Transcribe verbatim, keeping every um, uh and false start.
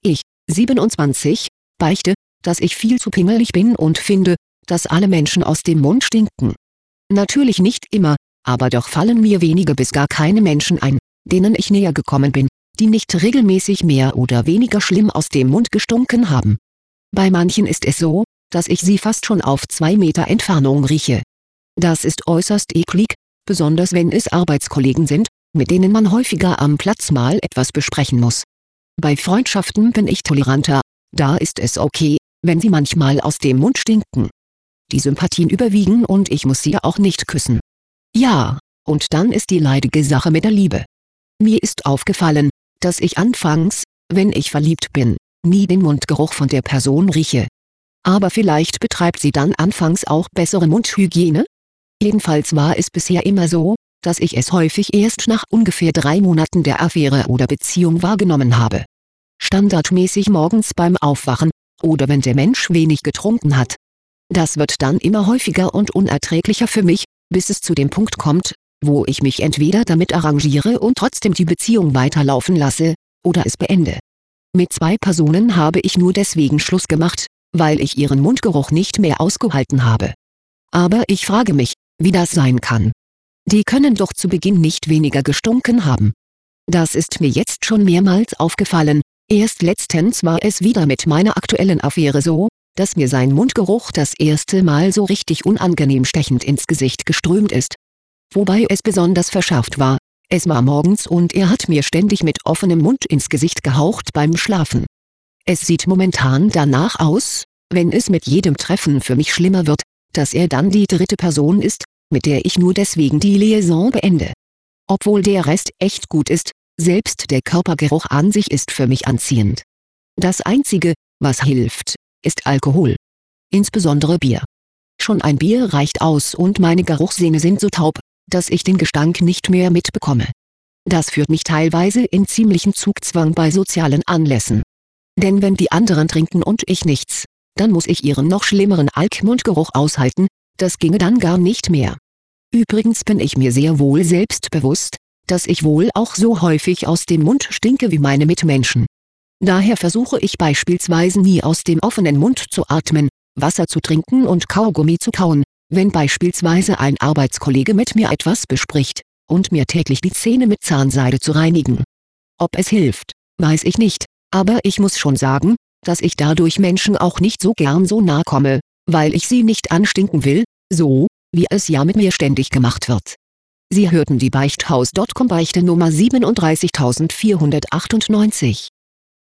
Ich, siebenundzwanzig, beichte, dass ich viel zu pingelig bin und finde, dass alle Menschen aus dem Mund stinken. Natürlich nicht immer, aber doch fallen mir wenige bis gar keine Menschen ein, denen ich näher gekommen bin, die nicht regelmäßig mehr oder weniger schlimm aus dem Mund gestunken haben. Bei manchen ist es so, dass ich sie fast schon auf zwei Meter Entfernung rieche. Das ist äußerst eklig, besonders wenn es Arbeitskollegen sind, mit denen man häufiger am Platz mal etwas besprechen muss. Bei Freundschaften bin ich toleranter, da ist es okay, wenn sie manchmal aus dem Mund stinken. Die Sympathien überwiegen und ich muss sie auch nicht küssen. Ja, und dann ist die leidige Sache mit der Liebe. Mir ist aufgefallen, dass ich anfangs, wenn ich verliebt bin, nie den Mundgeruch von der Person rieche. Aber vielleicht betreibt sie dann anfangs auch bessere Mundhygiene? Jedenfalls war es bisher immer so, dass ich es häufig erst nach ungefähr drei Monaten der Affäre oder Beziehung wahrgenommen habe. Standardmäßig morgens beim Aufwachen, oder wenn der Mensch wenig getrunken hat. Das wird dann immer häufiger und unerträglicher für mich, bis es zu dem Punkt kommt, wo ich mich entweder damit arrangiere und trotzdem die Beziehung weiterlaufen lasse, oder es beende. Mit zwei Personen habe ich nur deswegen Schluss gemacht, weil ich ihren Mundgeruch nicht mehr ausgehalten habe. Aber ich frage mich, wie das sein kann. Die können doch zu Beginn nicht weniger gestunken haben. Das ist mir jetzt schon mehrmals aufgefallen, erst letztens war es wieder mit meiner aktuellen Affäre so, dass mir sein Mundgeruch das erste Mal so richtig unangenehm stechend ins Gesicht geströmt ist. Wobei es besonders verschärft war, es war morgens und er hat mir ständig mit offenem Mund ins Gesicht gehaucht beim Schlafen. Es sieht momentan danach aus, wenn es mit jedem Treffen für mich schlimmer wird, dass er dann die dritte Person ist, mit der ich nur deswegen die Liaison beende. Obwohl der Rest echt gut ist, selbst der Körpergeruch an sich ist für mich anziehend. Das Einzige, was hilft, ist Alkohol. Insbesondere Bier. Schon ein Bier reicht aus und meine Geruchssehne sind so taub, dass ich den Gestank nicht mehr mitbekomme. Das führt mich teilweise in ziemlichen Zugzwang bei sozialen Anlässen. Denn wenn die anderen trinken und ich nichts, dann muss ich ihren noch schlimmeren Alk-Mundgeruch aushalten, das ginge dann gar nicht mehr. Übrigens bin ich mir sehr wohl selbst bewusst, dass ich wohl auch so häufig aus dem Mund stinke wie meine Mitmenschen. Daher versuche ich beispielsweise nie aus dem offenen Mund zu atmen, Wasser zu trinken und Kaugummi zu kauen, wenn beispielsweise ein Arbeitskollege mit mir etwas bespricht, und mir täglich die Zähne mit Zahnseide zu reinigen. Ob es hilft, weiß ich nicht, aber ich muss schon sagen, dass ich dadurch Menschen auch nicht so gern so nahe komme, weil ich sie nicht anstinken will, so, wie es ja mit mir ständig gemacht wird. Sie hörten die Beichthaus Punkt com Beichte Nummer siebenunddreißigtausendvierhundertachtundneunzig.